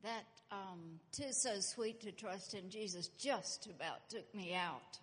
That "'Tis so sweet to trust in Jesus" just about took me out.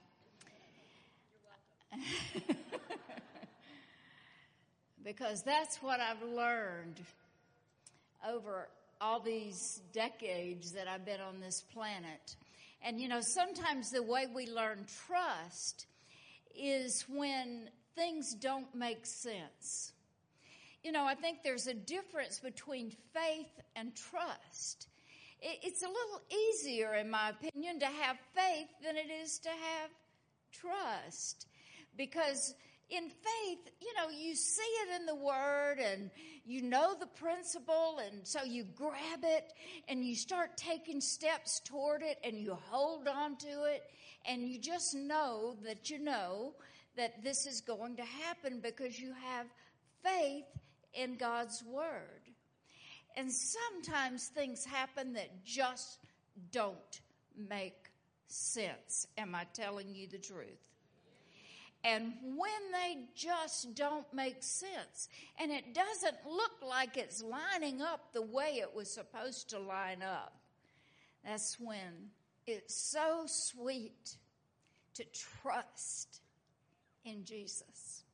Because that's what I've learned over all these decades that I've been on this planet. And sometimes the way we learn trust is when things don't make sense. I think there's a difference between faith and trust. It's a little easier, in my opinion, to have faith than it is to have trust. Because in faith, you see it in the Word and you know the principle, and so you grab it and you start taking steps toward it and you hold on to it and you just know that this is going to happen because you have faith in God's Word. And sometimes things happen that just don't make sense. Am I telling you the truth? And when they just don't make sense, and it doesn't look like it's lining up the way it was supposed to line up, that's when it's so sweet to trust in Jesus.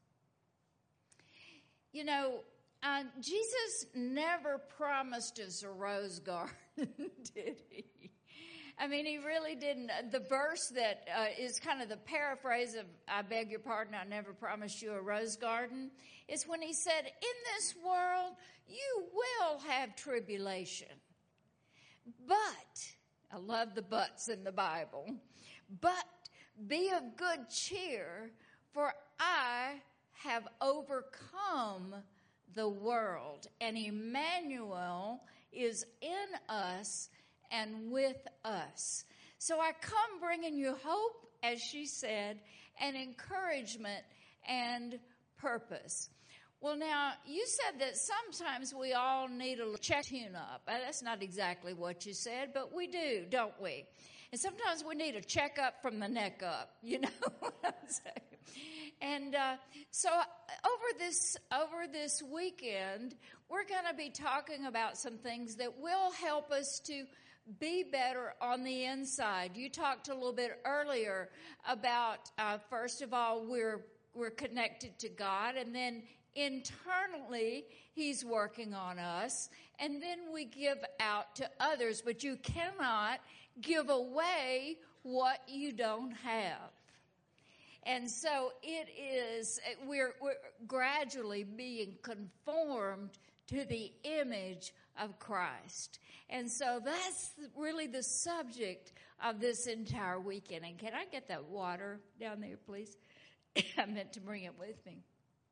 Jesus never promised us a rose garden, did he? I mean, he really didn't. The verse that is kind of the paraphrase of, "I beg your pardon, I never promised you a rose garden," is when he said, "In this world, you will have tribulation. But," I love the buts in the Bible, "but be of good cheer, for I have overcome the world." And Emmanuel is in us and with us. So I come bringing you hope, as she said, and encouragement and purpose. Well, now, you said that sometimes we all need a check tune-up. That's not exactly what you said, but we do, don't we? And sometimes we need a checkup from the neck up, you know what I'm saying? And so over this weekend, we're going to be talking about some things that will help us to be better on the inside. You talked a little bit earlier about, first of all, we're connected to God, and then internally, He's working on us, and then we give out to others. But you cannot give away what you don't have. And so we're gradually being conformed to the image of Christ. And so that's really the subject of this entire weekend. And can I get that water down there, please? I meant to bring it with me.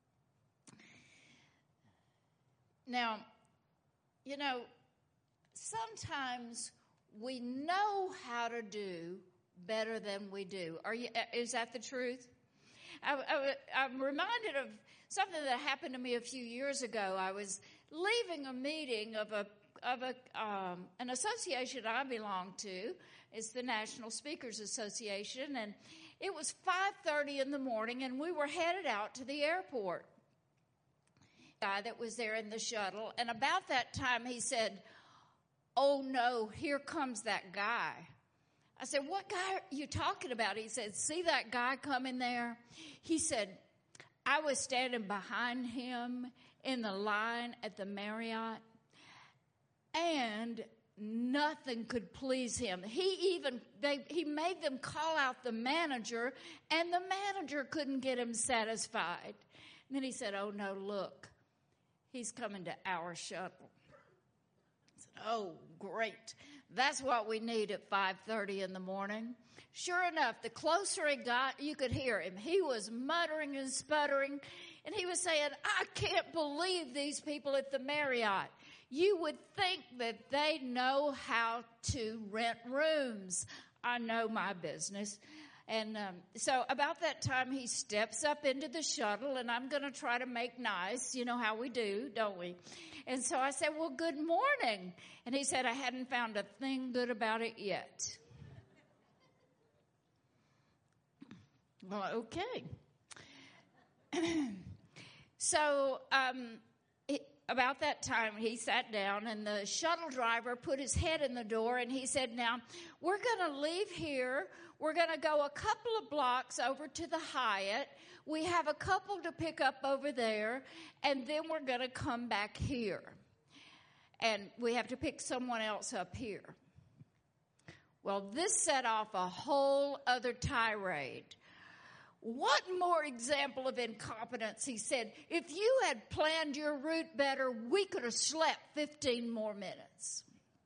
Now, sometimes we know how to do better than we do. Is that the truth? I'm reminded of something that happened to me a few years ago. I was leaving a meeting of an association I belong to. It's the National Speakers Association, and it was 5:30 in the morning, and we were headed out to the airport. Guy that was there in the shuttle, and about that time he said, "Oh no, here comes that guy." I said, "What guy are you talking about?" He said, "See that guy coming there?" He said, "I was standing behind him in the line at the Marriott, and nothing could please him. He made them call out the manager, and the manager couldn't get him satisfied." And then he said, "Oh no, look, he's coming to our shuttle." I said, "Oh, great. That's what we need at 5:30 in the morning." Sure enough, the closer he got, you could hear him. He was muttering and sputtering, and he was saying, "I can't believe these people at the Marriott. You would think that they know how to rent rooms. I know my business." And so about that time, he steps up into the shuttle, and I'm going to try to make nice. You know how we do, don't we? And so I said, "Well, good morning." And he said, "I hadn't found a thing good about it yet." Well, okay. So about that time, he sat down, and the shuttle driver put his head in the door, and he said, now, we're going to leave here. We're going to go a couple of blocks over to the Hyatt. We have a couple to pick up over there, and then we're going to come back here. And we have to pick someone else up here. Well, this set off a whole other tirade. What more example of incompetence? He said, if you had planned your route better, we could have slept 15 more minutes.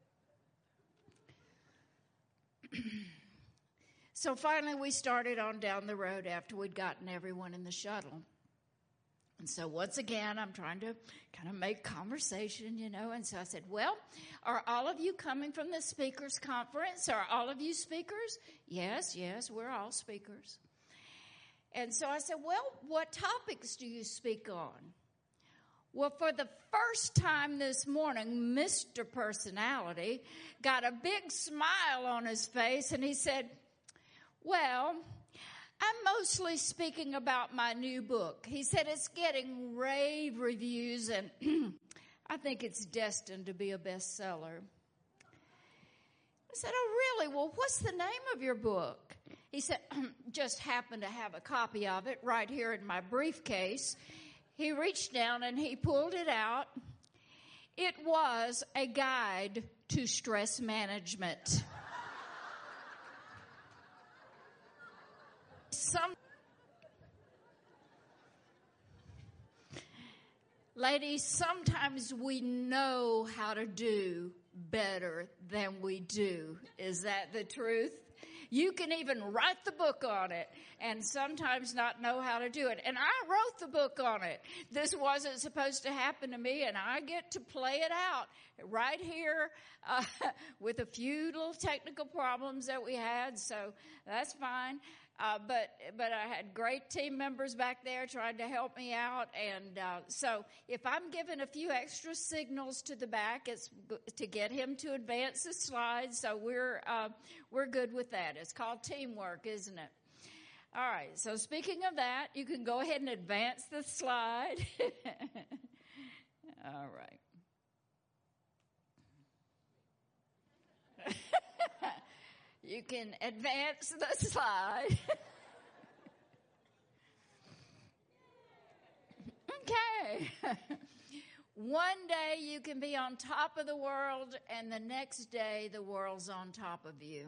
So finally we started on down the road after we'd gotten everyone in the shuttle. And so once again, I'm trying to kind of make conversation, and so I said, well, are all of you coming from the speakers conference? Are all of you speakers? Yes, we're all speakers. And so I said, well, what topics do you speak on? Well, for the first time this morning, Mr. Personality got a big smile on his face, and he said, well, I'm mostly speaking about my new book. He said it's getting rave reviews, and I think it's destined to be a bestseller. I said, oh, really? Well, what's the name of your book? He said, just happen to have a copy of it right here in my briefcase. He reached down and he pulled it out. It was a guide to stress management. Ladies, sometimes we know how to do better than we do. Is that the truth? You can even write the book on it and sometimes not know how to do it. And I wrote the book on it. This wasn't supposed to happen to me, and I get to play it out right here with a few little technical problems that we had, so that's fine. But I had great team members back there trying to help me out. And so if I'm giving a few extra signals to the back, it's to get him to advance the slides. So we're good with that. It's called teamwork, isn't it? All right. So speaking of that, you can go ahead and advance the slide. All right. You can advance the slide. Okay. One day you can be on top of the world, and the next day the world's on top of you.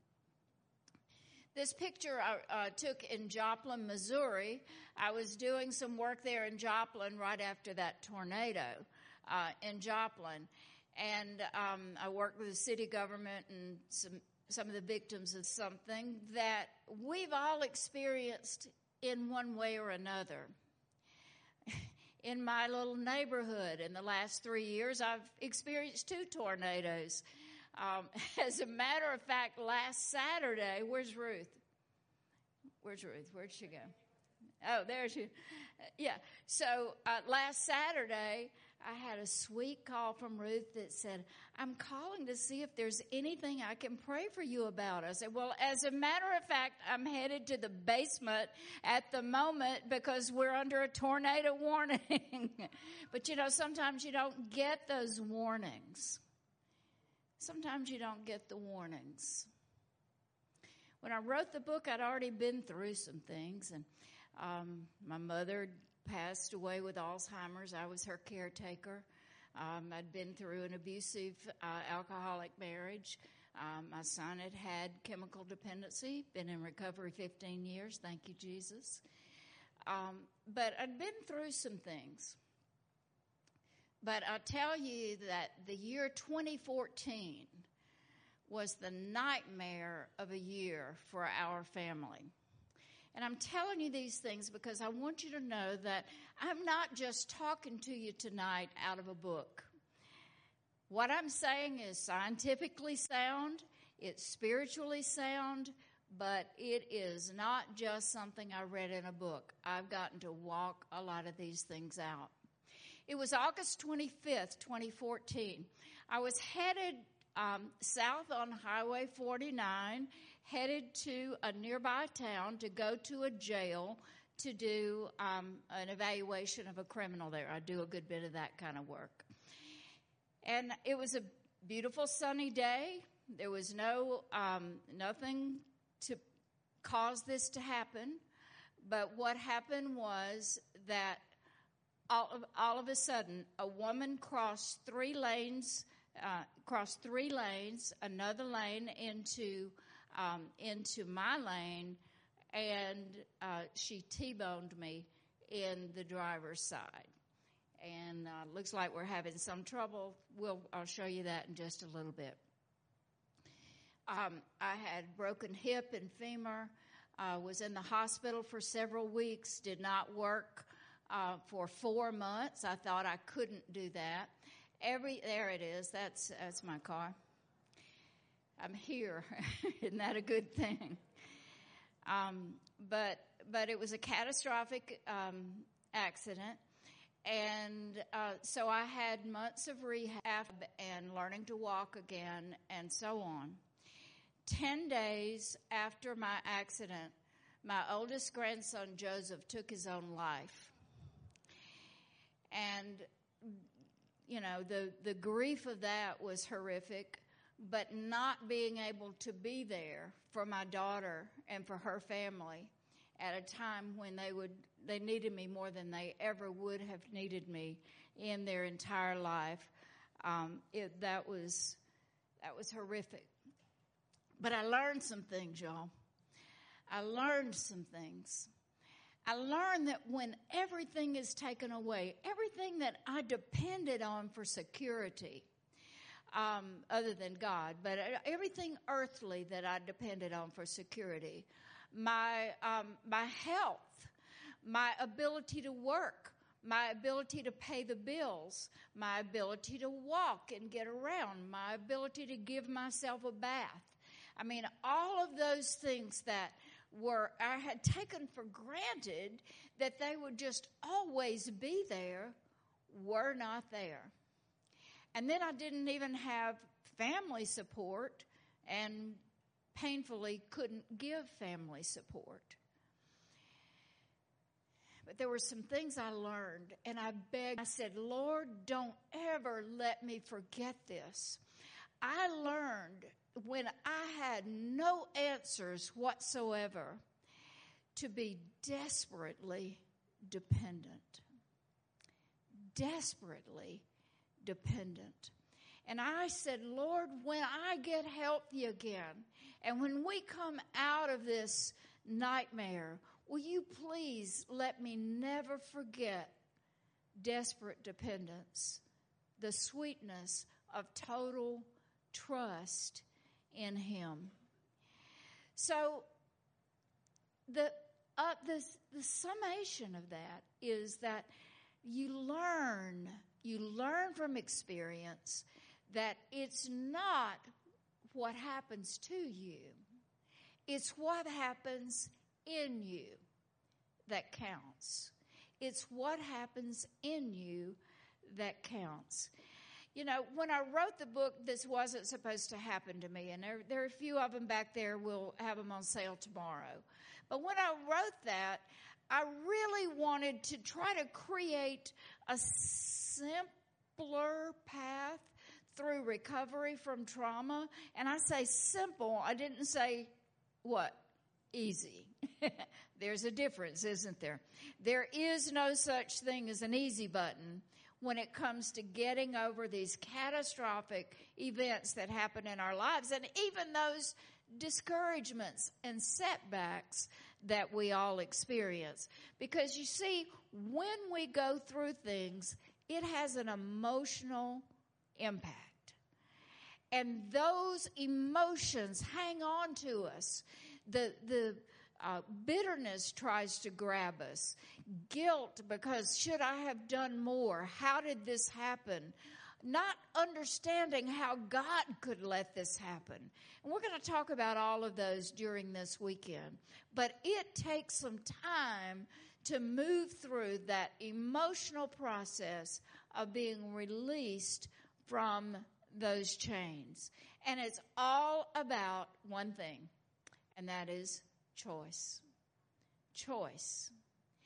This picture I took in Joplin, Missouri. I was doing some work there in Joplin right after that tornado in Joplin. And I worked with the city government and some of the victims of something that we've all experienced in one way or another. In my little neighborhood, in the last 3 years, I've experienced 2 tornadoes. As a matter of fact, last Saturday, where's Ruth? Where'd she go? Oh, there she is. Yeah. So last Saturday, I had a sweet call from Ruth that said, I'm calling to see if there's anything I can pray for you about. I said, well, as a matter of fact, I'm headed to the basement at the moment because we're under a tornado warning. But, sometimes you don't get those warnings. Sometimes you don't get the warnings. When I wrote the book, I'd already been through some things, and my mother passed away with Alzheimer's. I was her caretaker. I'd been through an abusive alcoholic marriage. My son had chemical dependency, been in recovery 15 years. Thank you, Jesus. But I'd been through some things. But I'll tell you that the year 2014 was the nightmare of a year for our family. And I'm telling you these things because I want you to know that I'm not just talking to you tonight out of a book. What I'm saying is scientifically sound, it's spiritually sound, but it is not just something I read in a book. I've gotten to walk a lot of these things out. It was August 25th, 2014. I was headed south on Highway 49, headed to a nearby town to go to a jail to do an evaluation of a criminal there. I do a good bit of that kind of work. And it was a beautiful sunny day. There was nothing to cause this to happen. But what happened was that all of a sudden, a woman crossed three lanes, another lane into my lane, and she T-boned me in the driver's side. And looks like we're having some trouble. I'll show you that in just a little bit. I had broken hip and femur. Was in the hospital for several weeks. Did not work for 4 months. I thought I couldn't do that. There it is. That's my car. I'm here. Isn't that a good thing? But it was a catastrophic accident. And so I had months of rehab and learning to walk again and so on. 10 days after my accident, my oldest grandson, Joseph, took his own life. And, you know, the grief of that was horrific, but not being able to be there for my daughter and for her family at a time when they needed me more than they ever would have needed me in their entire life, that was horrific. But I learned some things, y'all. I learned some things. I learned that when everything is taken away, everything that I depended on for security, other than God, but everything earthly that I depended on for security, my health, my ability to work, my ability to pay the bills, my ability to walk and get around, my ability to give myself a bath. I mean, all of those things that I had taken for granted that they would just always be there, were not there. And then I didn't even have family support and painfully couldn't give family support. But there were some things I learned, and I said, Lord, don't ever let me forget this. I learned when I had no answers whatsoever to be desperately dependent. Desperately dependent. And I said, Lord, when I get healthy again, and when we come out of this nightmare, will you please let me never forget desperate dependence, the sweetness of total trust in Him. So the summation of that is that you learn from experience that it's not what happens to you, it's what happens in you that counts. It's what happens in you that counts. You know, when I wrote the book, this wasn't supposed to happen to me, and there are a few of them back there. We'll have them on sale tomorrow. But when I wrote that, I really wanted to try to create a simpler path through recovery from trauma. And I say simple. I didn't say, what? Easy. There's a difference, isn't there? There is no such thing as an easy button when it comes to getting over these catastrophic events that happen in our lives, and even those discouragements and setbacks that we all experience. Because you see, when we go through things, it has an emotional impact. And those emotions hang on to us. The bitterness tries to grab us. Guilt because should I have done more? How did this happen? Not understanding how God could let this happen. And we're going to talk about all of those during this weekend. But it takes some time to move through that emotional process of being released from those chains. And it's all about one thing, and that is choice. Choice.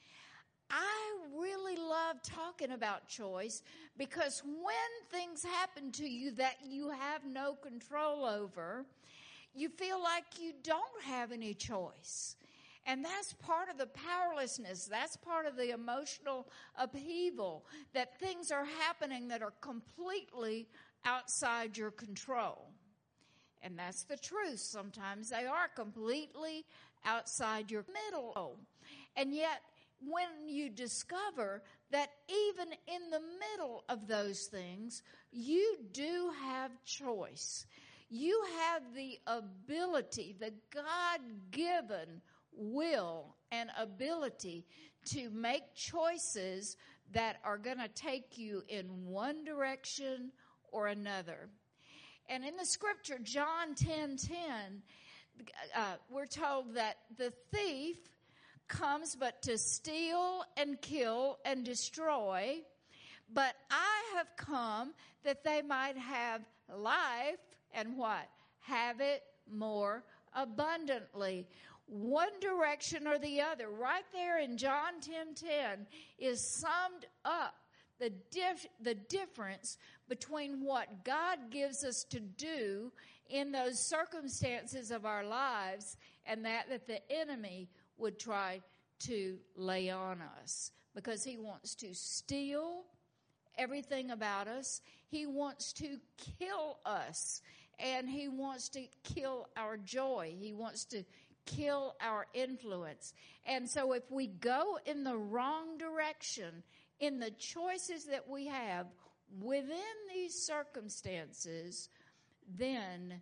I really love talking about choice because when things happen to you that you have no control over, you feel like you don't have any choice. And that's part of the powerlessness. That's part of the emotional upheaval, that things are happening that are completely outside your control. And that's the truth. Sometimes they are completely outside your middle. And yet, when you discover that even in the middle of those things, you do have choice. You have the ability, the God-given will and ability to make choices that are going to take you in one direction or another. And in the scripture, John 10:10, we're told that the thief comes but to steal and kill and destroy, but I have come that they might have life and what? Have it more abundantly. One direction or the other. Right there in John 10:10 is summed up the difference between what God gives us to do in those circumstances of our lives and that the enemy would try to lay on us, because he wants to steal everything about us. He wants to kill us, and he wants to kill our joy. He wants to kill our influence. And so if we go in the wrong direction in the choices that we have within these circumstances, then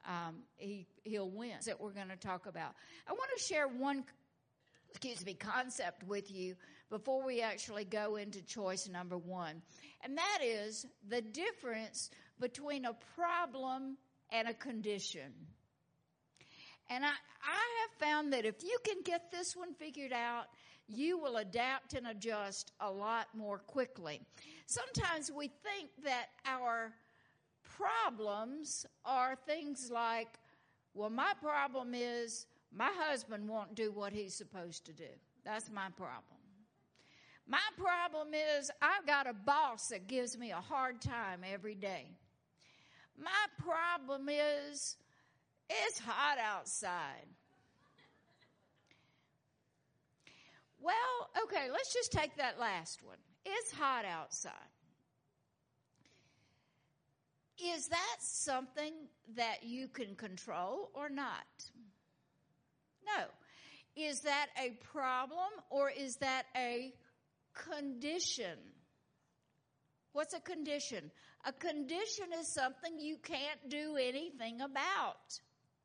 he'll win. That we're going to talk about. I want to share one concept with you before we actually go into choice number one. And that is the difference between a problem and a condition. And I have found that if you can get this one figured out, you will adapt and adjust a lot more quickly. Sometimes we think that our problems are things like, well, my problem is my husband won't do what he's supposed to do. That's my problem. My problem is I've got a boss that gives me a hard time every day. My problem is it's hot outside. Well, okay, let's just take that last one. It's hot outside. Is that something that you can control or not? No. Is that a problem or is that a condition? What's a condition? A condition is something you can't do anything about.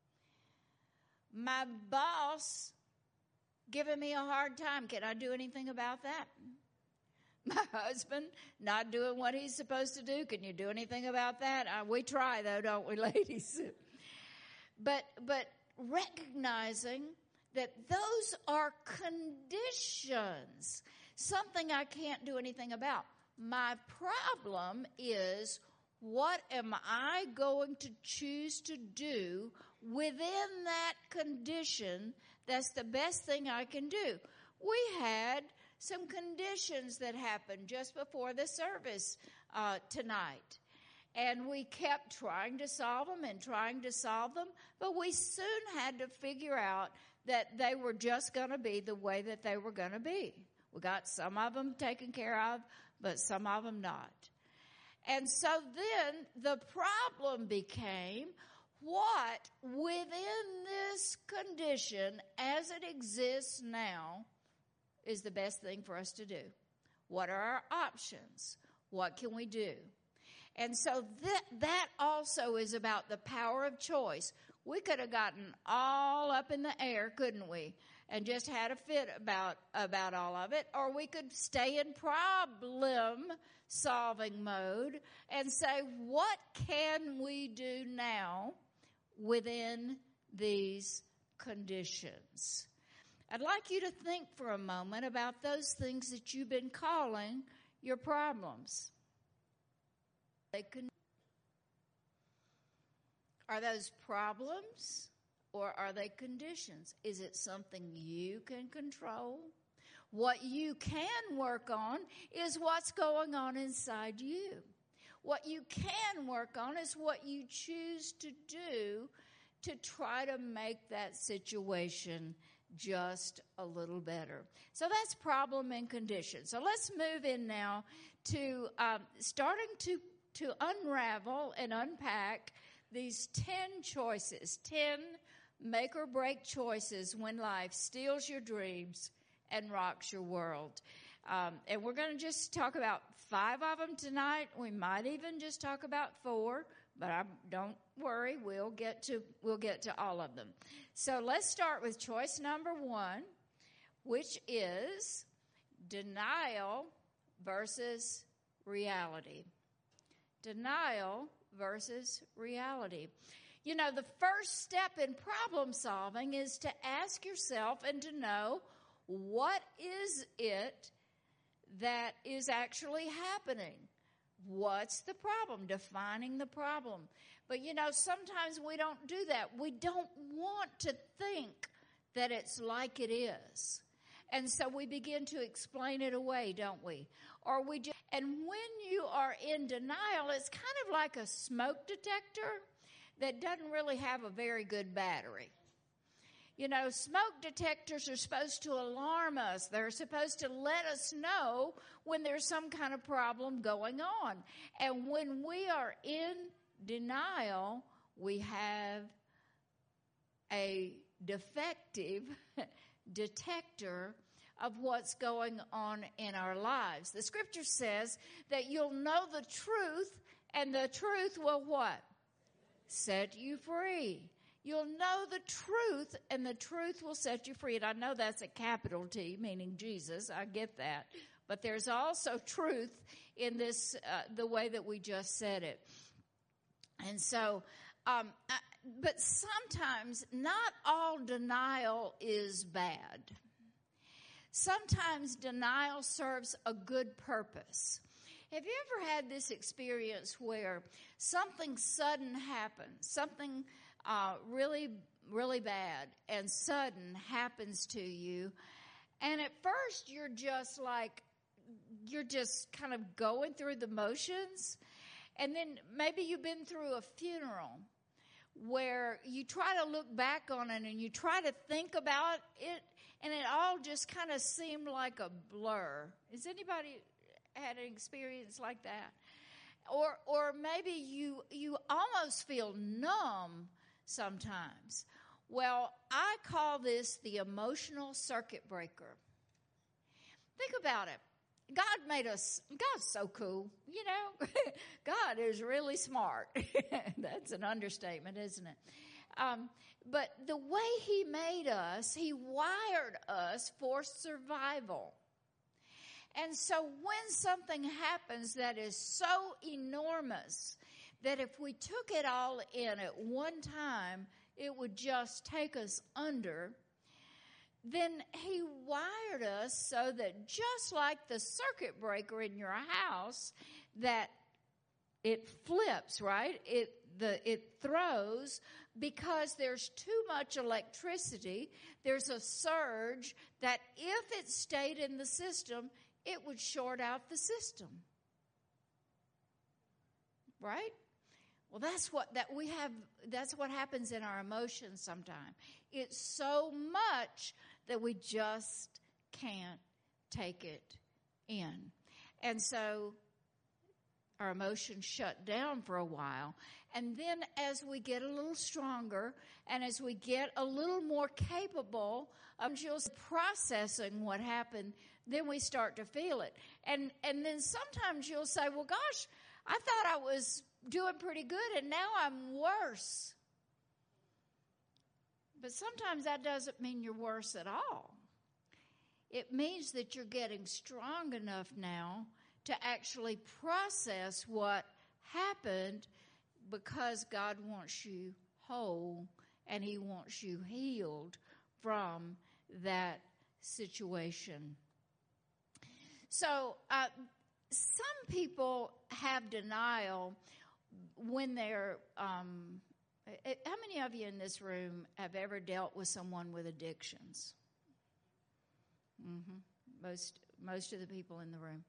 My boss giving me a hard time. Can I do anything about that? My husband not doing what he's supposed to do. Can you do anything about that? We try, though, don't we, ladies? But recognizing that those are conditions, something I can't do anything about. My problem is, what am I going to choose to do within that condition that's the best thing I can do? We had some conditions that happened just before the service tonight. And we kept trying to solve them, but we soon had to figure out that they were just going to be the way that they were going to be. We got some of them taken care of, but some of them not. And so then the problem became, what within this condition as it exists now is the best thing for us to do? What are our options? What can we do? And so that also is about the power of choice. We could have gotten all up in the air, couldn't we? And just had a fit about all of it. Or we could stay in problem-solving mode and say, what can we do now within these conditions? I'd like you to think for a moment about those things that you've been calling your problems. Are those problems or are they conditions? Is it something you can control? What you can work on is what's going on inside you. What you can work on is what you choose to do to try to make that situation just a little better. So that's problem and condition. So let's move in now to starting to unravel and unpack these 10 choices, 10 make or break choices when life steals your dreams and rocks your world. And we're going to just talk about 5 of them tonight. We might even just talk about 4, but don't worry, we'll get to all of them. So let's start with choice number 1, which is denial versus reality. Denial versus reality. You know, the first step in problem solving is to ask yourself and to know, what is it that is actually happening? What's the problem? Defining the problem. But you know, sometimes we don't do that. We don't want to think that it's like it is. And so we begin to explain it away, don't we? And when you are in denial, it's kind of like a smoke detector that doesn't really have a very good battery. You know, smoke detectors are supposed to alarm us. They're supposed to let us know when there's some kind of problem going on. And when we are in denial, we have a defective detector of what's going on in our lives. The scripture says that you'll know the truth, and the truth will what? Set you free. You'll know the truth, and the truth will set you free. And I know that's a capital T, meaning Jesus. I get that. But there's also truth in this, the way that we just said it. And so, but sometimes not all denial is bad. Sometimes denial serves a good purpose. Have you ever had this experience where something sudden happens, something really, really bad and sudden happens to you, and at first you're just kind of going through the motions, and then maybe you've been through a funeral where you try to look back on it and you try to think about it, and it all just kind of seemed like a blur. Has anybody had an experience like that? Or maybe you almost feel numb sometimes. Well, I call this the emotional circuit breaker. Think about it. God made us, God's so cool, you know. God is really smart. That's an understatement, isn't it? But the way he made us, he wired us for survival. And so when something happens that is so enormous that if we took it all in at one time, it would just take us under, then he wired us so that just like the circuit breaker in your house, that it flips, right? It throws because there's too much electricity. There's a surge that if it stayed in the system, it would short out the system. Right? Well, that's what happens in our emotions sometimes. It's so much that we just can't take it in. And so our emotions shut down for a while. And then as we get a little stronger and as we get a little more capable of just processing what happened, then we start to feel it. And then sometimes you'll say, well, gosh, I thought I was doing pretty good and now I'm worse. But sometimes that doesn't mean you're worse at all. It means that you're getting strong enough now to actually process what happened, because God wants you whole and he wants you healed from that situation. So some people have denial when they're, how many of you in this room have ever dealt with someone with addictions? most of the people in the room.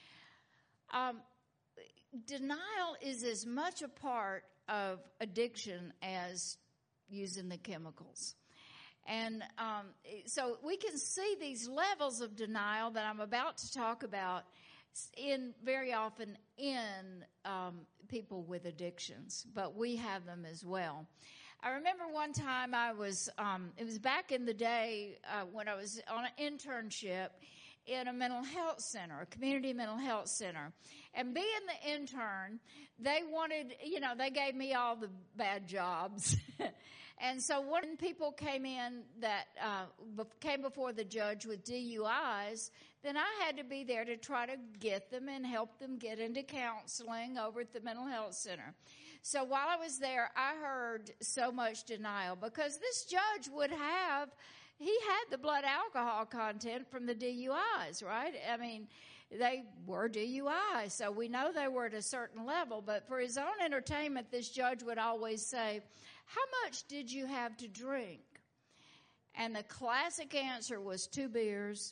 Denial is as much a part of addiction as using the chemicals. And so we can see these levels of denial that I'm about to talk about very often in people with addictions, but we have them as well. I remember one time it was back in the day when I was on an internship in a mental health center, a community mental health center. And being the intern, they gave me all the bad jobs. And so when people came in that came before the judge with DUIs, then I had to be there to try to get them and help them get into counseling over at the mental health center. So while I was there, I heard so much denial because this judge he had the blood alcohol content from the DUIs, right? I mean, they were DUIs, so we know they were at a certain level. But for his own entertainment, this judge would always say, "How much did you have to drink?" And the classic answer was 2 beers,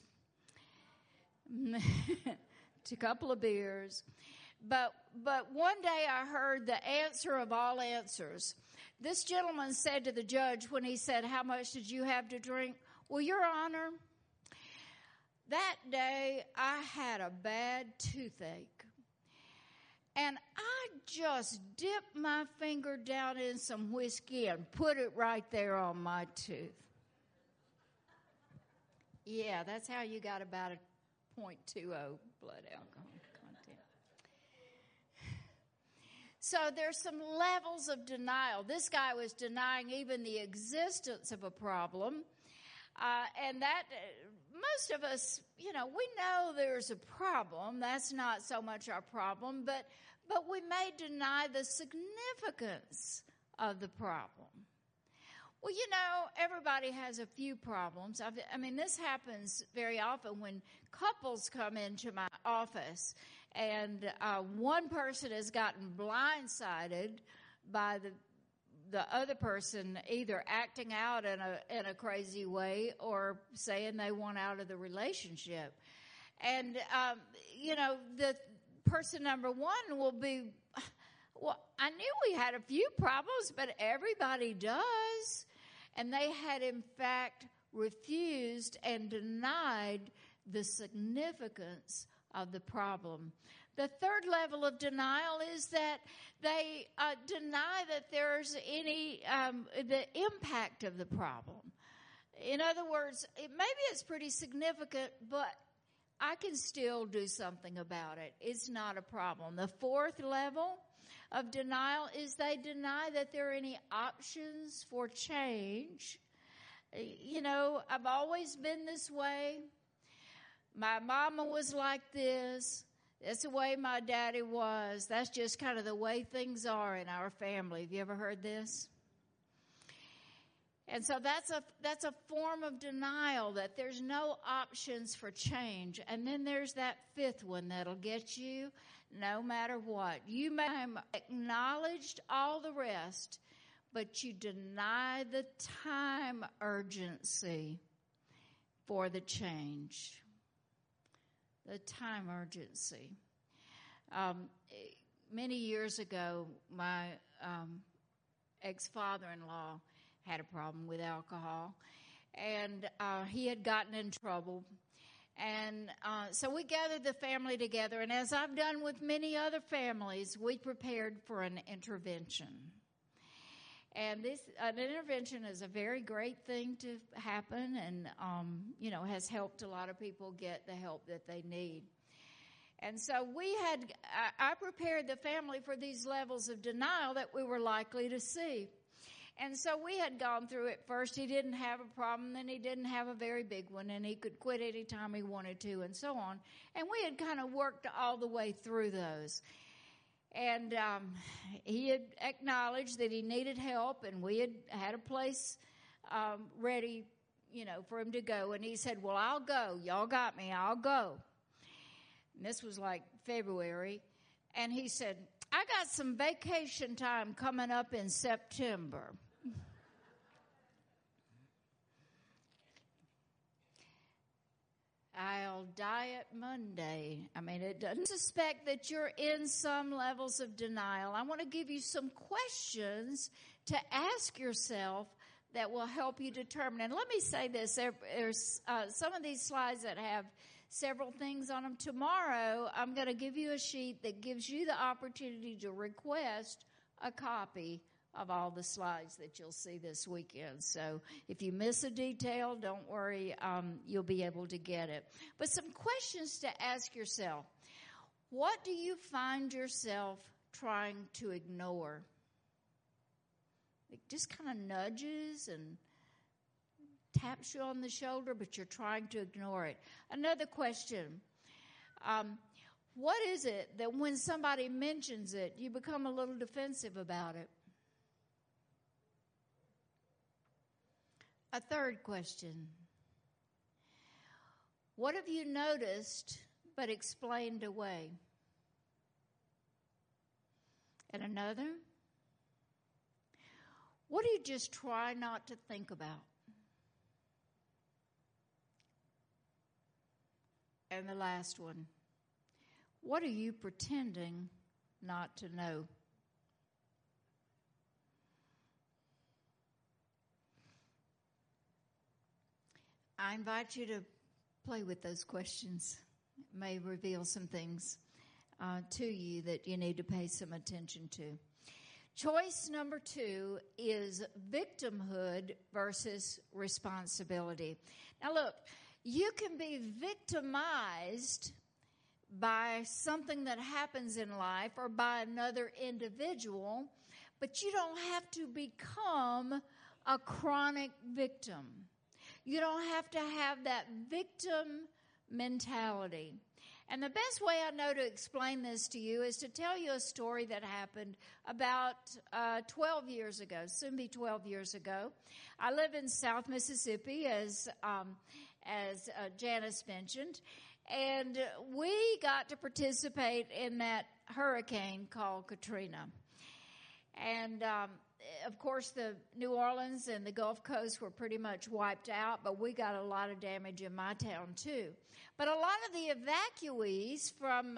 a couple of beers. But one day I heard the answer of all answers. This gentleman said to the judge when he said, "How much did you have to drink?" "Well, Your Honor, that day I had a bad toothache. And I just dipped my finger down in some whiskey and put it right there on my tooth." Yeah, that's how you got about a 0.20 blood alcohol content. So there's some levels of denial. This guy was denying even the existence of a problem. And that most of us, we know there's a problem. That's not so much our problem, but we may deny the significance of the problem. Well, everybody has a few problems. This happens very often when couples come into my office and one person has gotten blindsided by the other person either acting out in a crazy way or saying they want out of the relationship. And, the person number one will be, "Well, I knew we had a few problems, but everybody does." And they had, in fact, refused and denied the significance of the problem. The third level of denial is that they deny that there's any the impact of the problem. In other words, maybe it's pretty significant, but I can still do something about it. It's not a problem. The fourth level of denial is they deny that there are any options for change. I've always been this way. My mama was like this. That's the way my daddy was. That's just kind of the way things are in our family. Have you ever heard this? And so that's a form of denial, that there's no options for change. And then there's that fifth one that'll get you no matter what. You may have acknowledged all the rest, but you deny the time urgency for the change. The time urgency. Many years ago, my ex-father-in-law had a problem with alcohol, and he had gotten in trouble. And so we gathered the family together, and as I've done with many other families, we prepared for an intervention. And an intervention is a very great thing to happen, and has helped a lot of people get the help that they need. And so I prepared the family for these levels of denial that we were likely to see. And so we had gone through it. First, he didn't have a problem, then he didn't have a very big one, and he could quit any time he wanted to, and so on. And we had kind of worked all the way through those. And he had acknowledged that he needed help, and we had a place ready, for him to go. And he said, "Well, I'll go. Y'all got me. I'll go." And this was like February. And he said, "I got some vacation time coming up in September." I'll diet Monday. I mean, it doesn't suspect that you're in some levels of denial. I want to give you some questions to ask yourself that will help you determine. And let me say this, there's some of these slides that have several things on them. Tomorrow, I'm going to give you a sheet that gives you the opportunity to request a copy of all the slides that you'll see this weekend. So if you miss a detail, don't worry, you'll be able to get it. But some questions to ask yourself. What do you find yourself trying to ignore? It just kind of nudges and taps you on the shoulder, but you're trying to ignore it. Another question. What is it that when somebody mentions it, you become a little defensive about it? A third question. What have you noticed but explained away? And another. What do you just try not to think about? And the last one. What are you pretending not to know? I invite you to play with those questions. It may reveal some things to you that you need to pay some attention to. Choice number 2 is victimhood versus responsibility. Now look, you can be victimized by something that happens in life or by another individual, but you don't have to become a chronic victim. You don't have to have that victim mentality. And the best way I know to explain this to you is to tell you a story that happened about 12 years ago, soon be 12 years ago. I live in South Mississippi, as Janice mentioned, and we got to participate in that hurricane called Katrina. And of course, the New Orleans and the Gulf Coast were pretty much wiped out, but we got a lot of damage in my town too. But a lot of the evacuees from,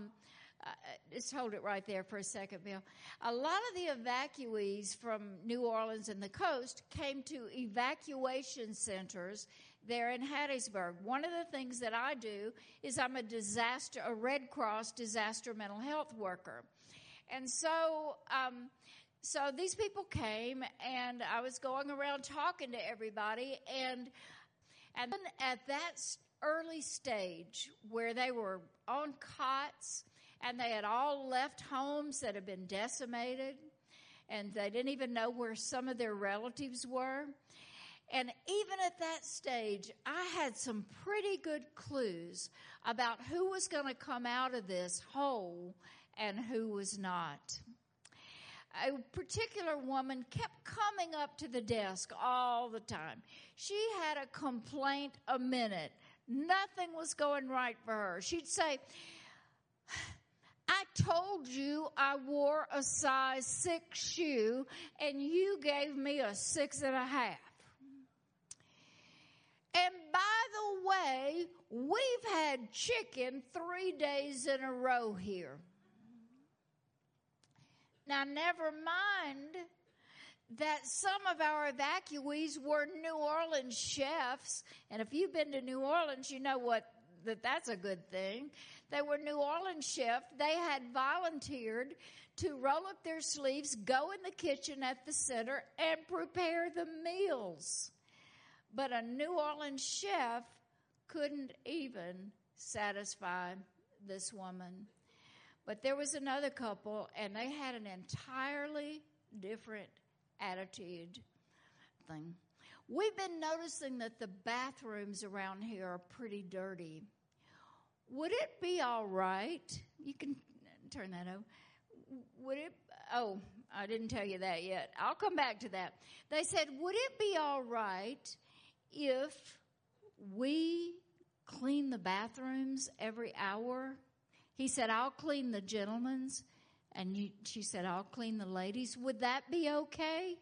just hold it right there for a second, Bill. A lot of the evacuees from New Orleans and the coast came to evacuation centers there in Hattiesburg. One of the things that I do is I'm a Red Cross disaster mental health worker. And so these people came, and I was going around talking to everybody, and then at that early stage where they were on cots and they had all left homes that had been decimated, and they didn't even know where some of their relatives were. And even at that stage, I had some pretty good clues about who was going to come out of this whole and who was not. A particular woman kept coming up to the desk all the time. She had a complaint a minute. Nothing was going right for her. She'd say, I told you I wore a size 6 shoe, and you gave me a 6.5. And by the way, we've had chicken 3 days in a row here. Now, never mind that some of our evacuees were New Orleans chefs. And if you've been to New Orleans, you know that's a good thing. They were New Orleans chefs. They had volunteered to roll up their sleeves, go in the kitchen at the center, and prepare the meals. But a New Orleans chef couldn't even satisfy this woman. But there was another couple, and they had an entirely different attitude thing. We've been noticing that the bathrooms around here are pretty dirty. Would it be all right? You can turn that over. Oh, I didn't tell you that yet. I'll come back to that. They said, would it be all right if we clean the bathrooms every hour? He said, I'll clean the gentlemen's. And she said, I'll clean the ladies'. Would that be okay?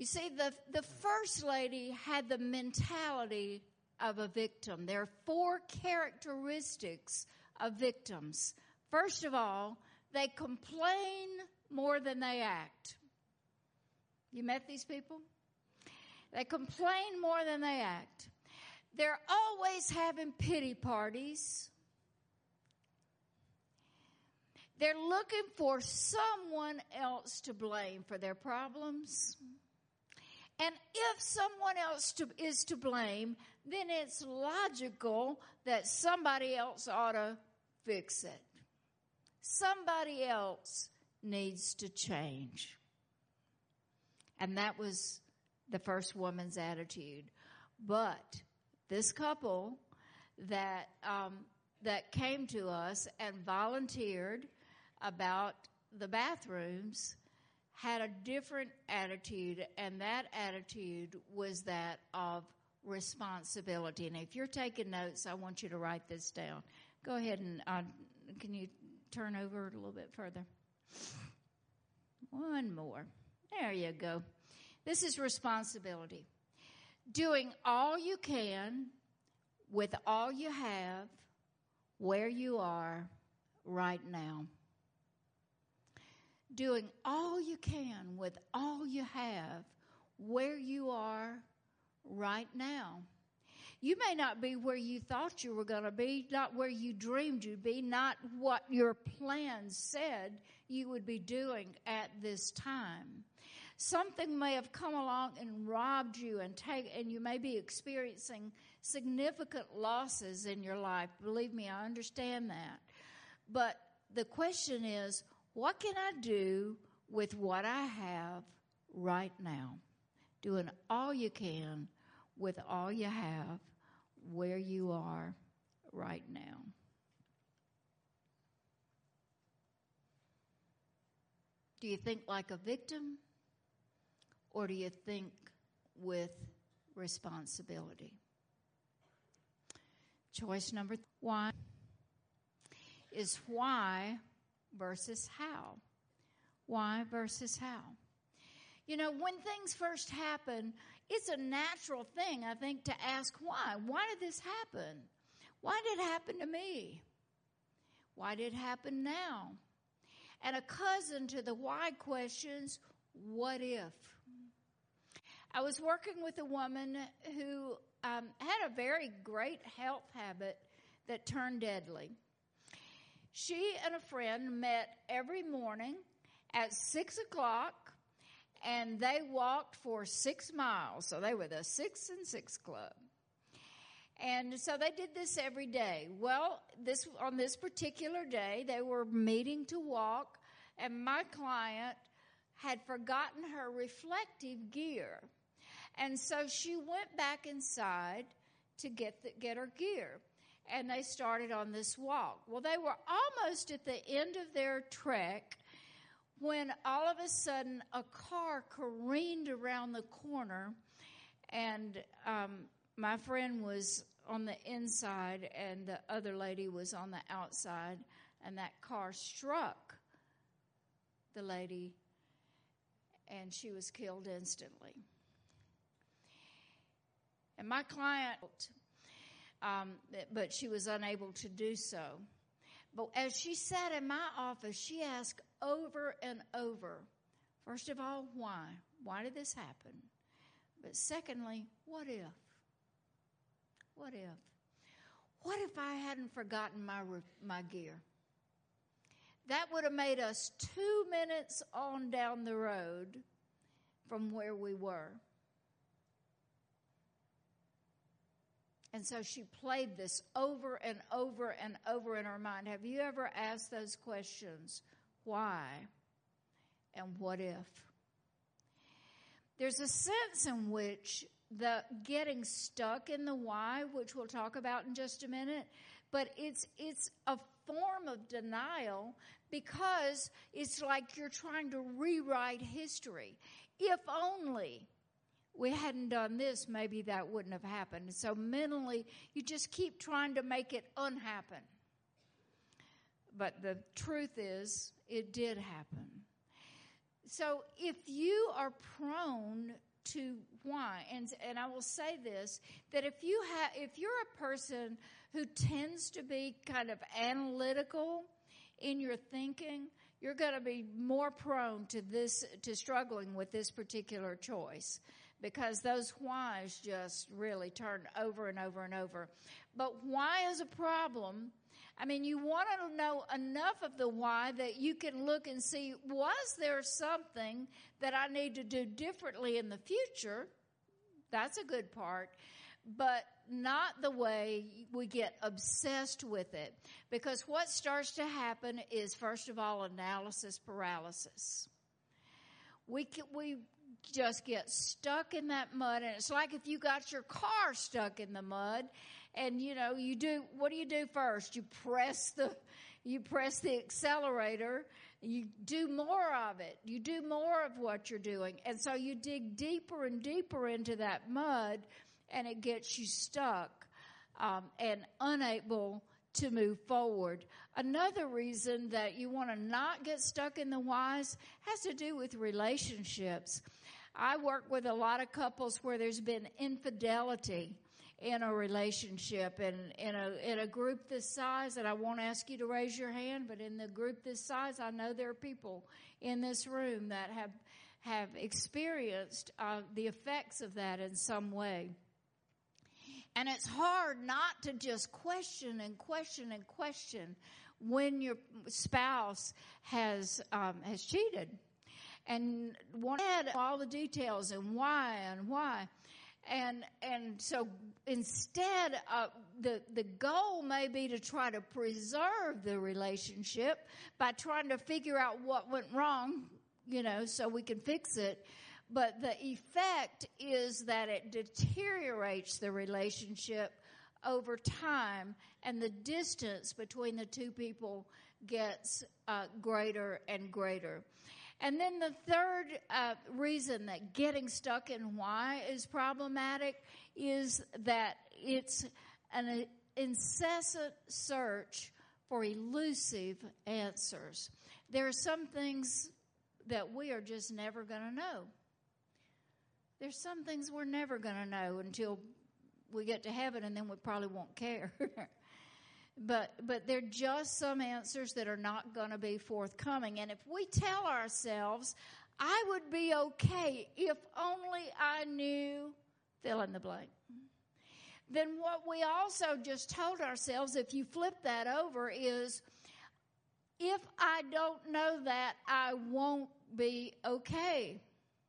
You see, the First Lady had the mentality of a victim. There are 4 characteristics of victims. First of all, they complain more than they act. You met these people? They complain more than they act. They're always having pity parties. They're looking for someone else to blame for their problems. And if someone else is to blame, then it's logical that somebody else ought to fix it. Somebody else needs to change. And that was the first woman's attitude. But this couple that came to us and volunteered about the bathrooms had a different attitude, and that attitude was that of responsibility. And if you're taking notes, I want you to write this down. Go ahead and can you turn over a little bit further? One more. There you go. This is responsibility. Doing all you can with all you have where you are right now. Doing all you can with all you have where you are right now. You may not be where you thought you were going to be, not where you dreamed you'd be, not what your plans said you would be doing at this time. Something may have come along and robbed you and you may be experiencing significant losses in your life. Believe me, I understand that. But the question is, what can I do with what I have right now? Doing all you can with all you have where you are right now. Do you think like a victim, or do you think with responsibility? Choice number one is why versus how. Why versus how. You know, when things first happen, it's a natural thing, I think, to ask why. Why did this happen? Why did it happen to me? Why did it happen now? And a cousin to the why questions, what if? I was working with a woman who had a very great health habit that turned deadly. She and a friend met every morning at 6 o'clock, and they walked for 6 miles. So they were the 6 and 6 Club. And so they did this every day. Well, on this particular day, they were meeting to walk, and my client had forgotten her reflective gear. And so she went back inside to get her gear. And they started on this walk. Well, they were almost at the end of their trek when all of a sudden a car careened around the corner, and my friend was on the inside and the other lady was on the outside, and that car struck the lady and she was killed instantly. And my client, but she was unable to do so. But as she sat in my office, she asked over and over, first of all, why? Why did this happen? But secondly, what if? What if? What if I hadn't forgotten my gear? That would have made us 2 minutes on down the road from where we were. And so she played this over and over and over in her mind. Have you ever asked those questions? Why? And what if? There's a sense in which the getting stuck in the why, which we'll talk about in just a minute, but it's a form of denial because it's like you're trying to rewrite history. If only we hadn't done this, maybe that wouldn't have happened. So mentally, you just keep trying to make it unhappen. But the truth is, it did happen. So if you are prone to why. And I will say this, that if you're a person who tends to be kind of analytical in your thinking, you're going to be more prone to struggling with this particular choice, because those whys just really turn over and over and over. But why is a problem? I mean, you want to know enough of the why that you can look and see, was there something that I need to do differently in the future? That's a good part. But not the way we get obsessed with it. Because what starts to happen is, first of all, analysis paralysis. We just get stuck in that mud, and it's like if you got your car stuck in the mud, and what do you do first? You press the accelerator, you do more of it, you do more of what you're doing, and so you dig deeper and deeper into that mud, and it gets you stuck and unable to move forward. Another reason that you want to not get stuck in the whys has to do with relationships. I work with a lot of couples where there's been infidelity in a relationship, and in a group this size, and I won't ask you to raise your hand, but in the group this size, I know there are people in this room that have experienced the effects of that in some way. And it's hard not to just question and question and question when your spouse has cheated, and want to add all the details and why. And so instead, the goal may be to try to preserve the relationship by trying to figure out what went wrong, so we can fix it. But the effect is that it deteriorates the relationship over time, and the distance between the two people gets greater and greater. And then the third reason that getting stuck in why is problematic is that it's an incessant search for elusive answers. There are some things that we are just never going to know. There's some things we're never going to know until we get to heaven, and then we probably won't care. But there are just some answers that are not going to be forthcoming. And if we tell ourselves, I would be okay if only I knew, fill in the blank, then what we also just told ourselves, if you flip that over, is if I don't know that, I won't be okay.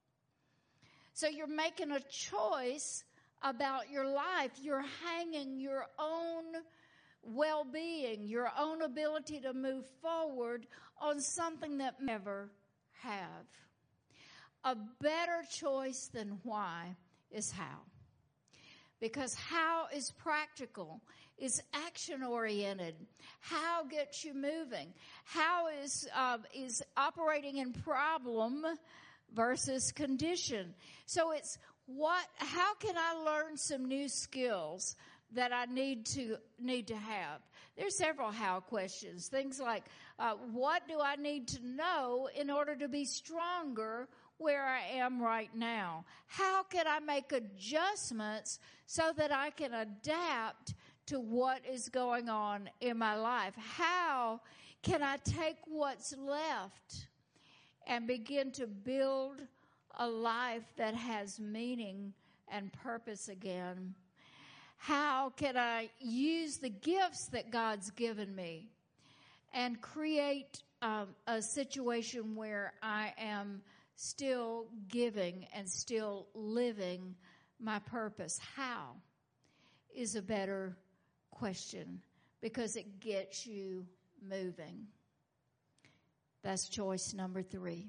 So you're making a choice about your life. You're hanging your own well-being, your own ability to move forward on something that you never have. A better choice than why is how. Because how is practical, is action-oriented. How gets you moving. How is operating in problem versus condition. So it's how can I learn some new skills that I need to have? There's several how questions. Things like, what do I need to know in order to be stronger where I am right now? How can I make adjustments so that I can adapt to what is going on in my life? How can I take what's left and begin to build a life that has meaning and purpose again? How can I use the gifts that God's given me and create a situation where I am still giving and still living my purpose? How is a better question, because it gets you moving. That's choice number 3.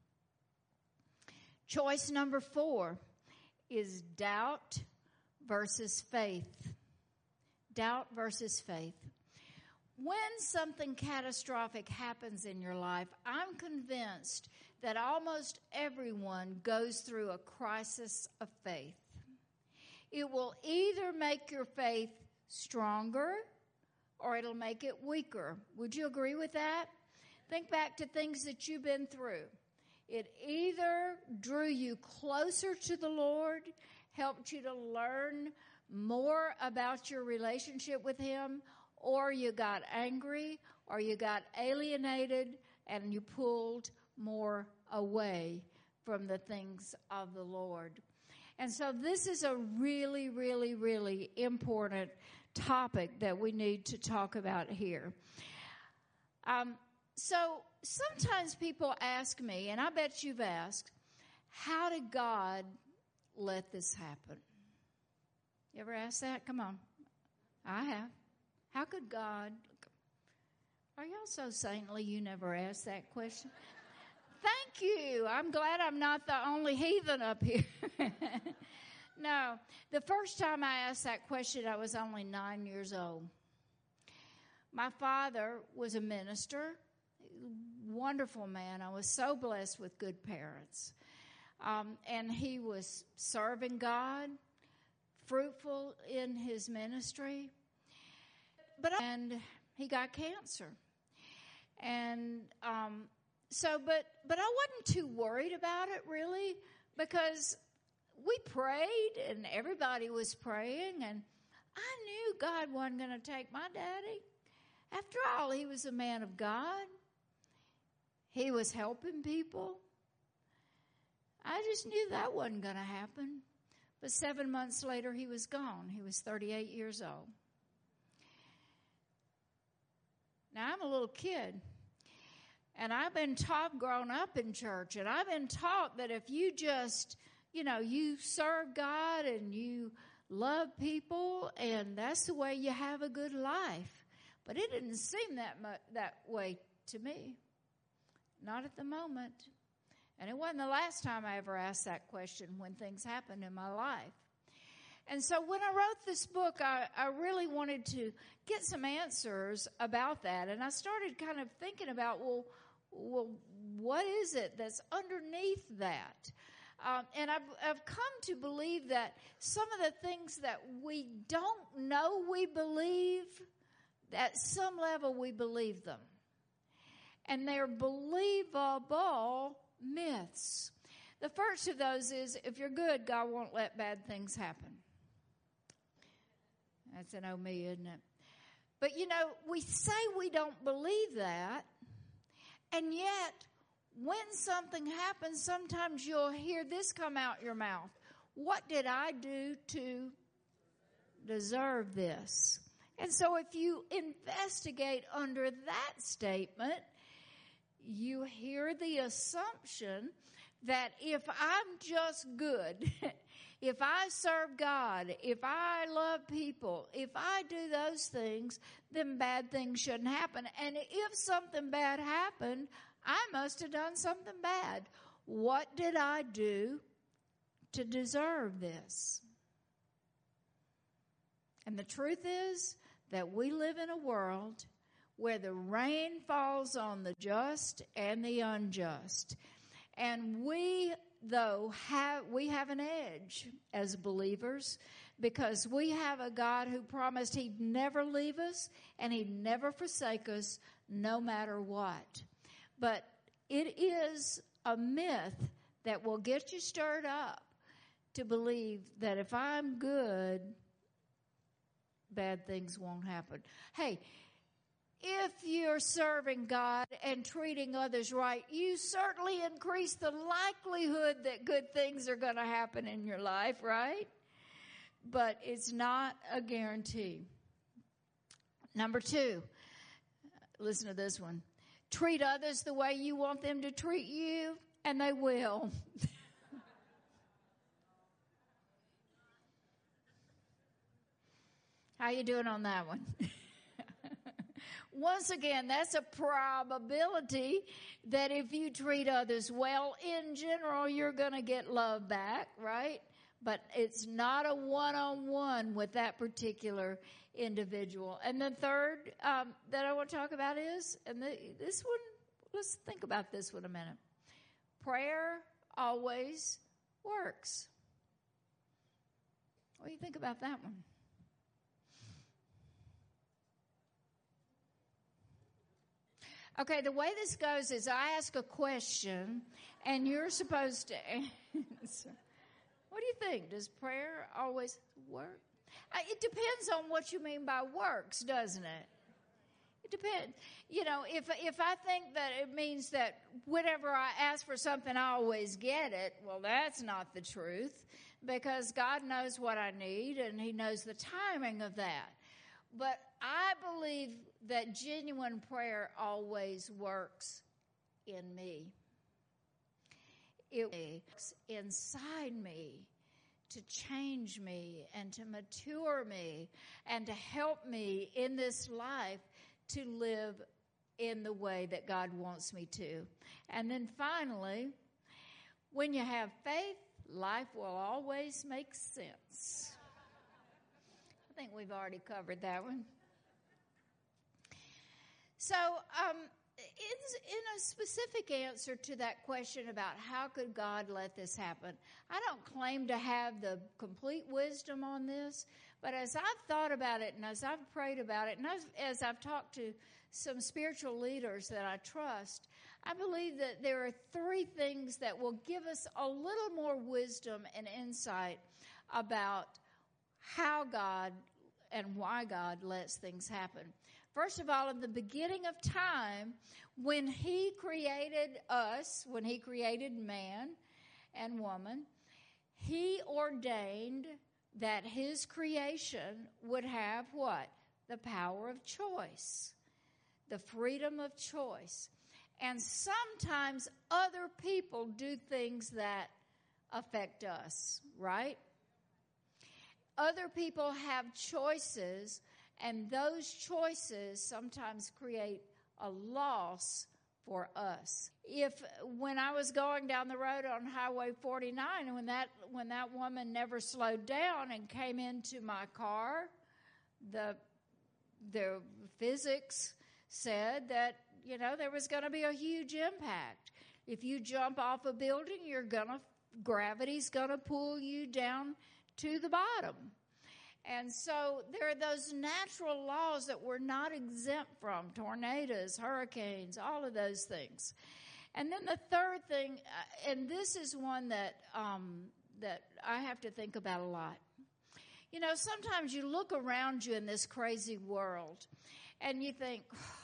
Choice number 4 is doubt versus faith. Doubt versus faith. When something catastrophic happens in your life, I'm convinced that almost everyone goes through a crisis of faith. It will either make your faith stronger or it'll make it weaker. Would you agree with that? Think back to things that you've been through. It either drew you closer to the Lord, helped you to learn more about your relationship with Him, or you got angry, or you got alienated, and you pulled more away from the things of the Lord. And so this is a really, really, really important topic that we need to talk about here. So sometimes people ask me, and I bet you've asked, how did God let this happen? You ever asked that? Come on. I have. How could God? Are y'all so saintly you never asked that question? Thank you. I'm glad I'm not the only heathen up here. No, the first time I asked that question, I was only 9 years old. My father was a minister, wonderful man. I was so blessed with good parents. And he was serving God, fruitful in his ministry. But he got cancer. And but I wasn't too worried about it, really, because we prayed and everybody was praying, and I knew God wasn't going to take my daddy. After all, he was a man of God. He was helping people. I just knew that wasn't going to happen. But 7 months later, he was gone. He was 38 years old. Now, I'm a little kid. And I've been taught, grown up in church, and I've been taught that if you just, you serve God and you love people, and that's the way you have a good life. But it didn't seem that way to me. Not at the moment. And it wasn't the last time I ever asked that question when things happened in my life. And so when I wrote this book, I really wanted to get some answers about that. And I started kind of thinking about, well, what is it that's underneath that? And I've come to believe that some of the things that we don't know we believe, at some level we believe them. And they're believable myths. The first of those is, if you're good, God won't let bad things happen. That's an oh me, isn't it? But we say we don't believe that, and yet when something happens, sometimes you'll hear this come out your mouth. What did I do to deserve this? And so if you investigate under that statement, you hear the assumption that if I'm just good, if I serve God, if I love people, if I do those things, then bad things shouldn't happen. And if something bad happened, I must have done something bad. What did I do to deserve this? And the truth is that we live in a world where the rain falls on the just and the unjust. And we have an edge as believers, because we have a God who promised He'd never leave us and He'd never forsake us, no matter what. But it is a myth that will get you stirred up to believe that if I'm good, bad things won't happen. Hey, if you're serving God and treating others right, you certainly increase the likelihood that good things are going to happen in your life, right? But it's not a guarantee. Number 2, listen to this one. Treat others the way you want them to treat you, and they will. How you doing on that one? Once again, that's a probability that if you treat others well, in general, you're going to get love back, right? But it's not a one-on-one with that particular individual. And the third that I want to talk about is, and this one, let's think about this one a minute. Prayer always works. What do you think about that one? Okay, the way this goes is I ask a question, and you're supposed to answer. What do you think? Does prayer always work? It depends on what you mean by works, doesn't it? It depends. You know, if I think that it means that whenever I ask for something, I always get it, well, that's not the truth, because God knows what I need, and He knows the timing of that. But I believe that genuine prayer always works in me. It works inside me to change me and to mature me and to help me in this life to live in the way that God wants me to. And then finally, when you have faith, life will always make sense. I think we've already covered that one. So, in a specific answer to that question about how could God let this happen, I don't claim to have the complete wisdom on this, but as I've thought about it and as I've prayed about it and as I've talked to some spiritual leaders that I trust, I believe that there are three things that will give us a little more wisdom and insight about how God and why God lets things happen. First of all, in the beginning of time, when He created us, when He created man and woman, He ordained that His creation would have what? The power of choice, the freedom of choice. And sometimes other people do things that affect us, right? Other people have choices, and those choices sometimes create a loss for us. When I was going down the road on Highway 49, when that woman never slowed down and came into my car, the physics said that, you know, there was going to be a huge impact. If you jump off a building, gravity's going to pull you down to the bottom. And so there are those natural laws that we're not exempt from: tornadoes, hurricanes, all of those things. And then the third thing, and this is one that I have to think about a lot. You know, sometimes you look around you in this crazy world and you think,